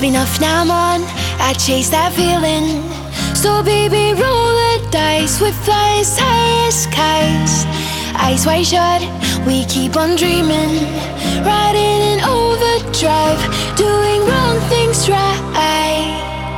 Had enough, now I'm on. I chase that feeling. So baby, roll the dice. We fly as high as kites. Eyes wide shut, we keep on dreaming. Riding in overdrive, doing wrong things right.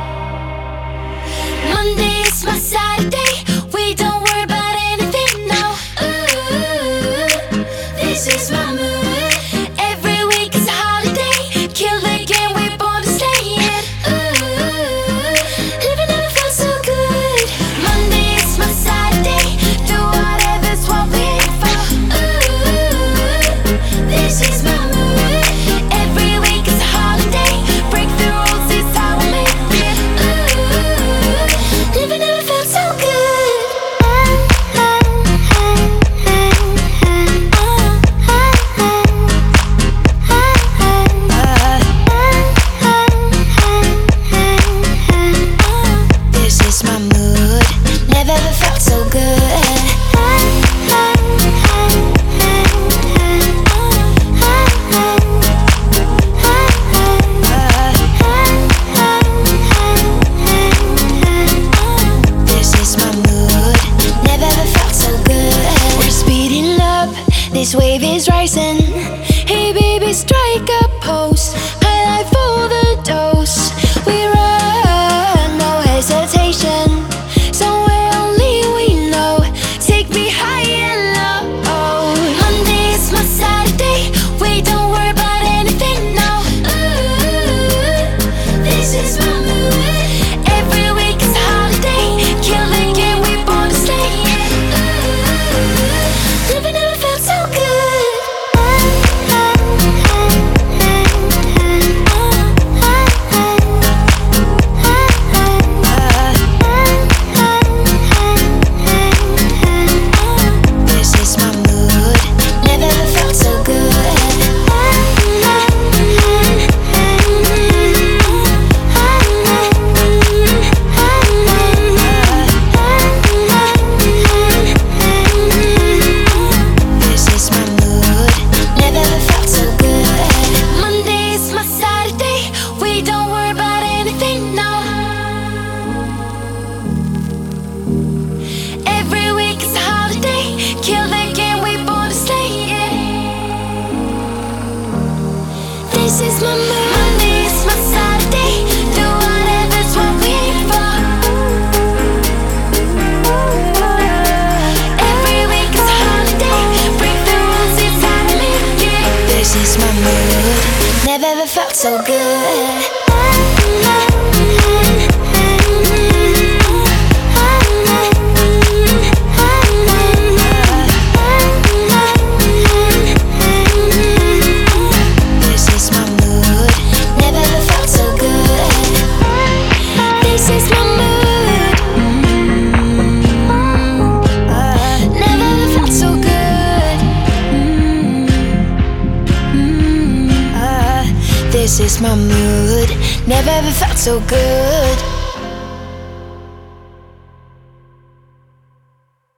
Monday is my Saturday. We don't worry about anything now. Ooh, this is my mood. Every week is a holiday. Kill the game, we're born to stay in. Ooh, living never felt so good. Monday is my Saturday. Do whatever's what we aim for. Ooh, this is my mood. Every week is a holiday. Break the rules, it's how we make it. Ooh, living never felt so good. This is my mood. Never ever felt so good. This is my mood. Never ever felt so good. We're speeding up. This wave is rising. Hey baby, strike a pose. Highlight for the dose. We run, no hesitation. Somewhere only we know. Take me high and low. Monday is my Saturday. We don't worry about anything now. Ooh, this is my mood. Every week is a holiday. Kill the game, we born to stay in. Ooh, living never felt so good. This is my mood. Never ever felt so good. This is my mood. Never ever felt so good. Monday is my Saturday. We don't worry about anything now. Every week is a holiday. Kill the game, we born to stay in. This is my mood. Monday is my Saturday. Do whatever's what we aim for. Every week is a holiday. Break the rules, it's how we make it. This is my mood. Never ever felt so good. This is my mood. Never ever felt so good. This is my mood. Never ever felt so good. This is my mood. Never ever felt so good.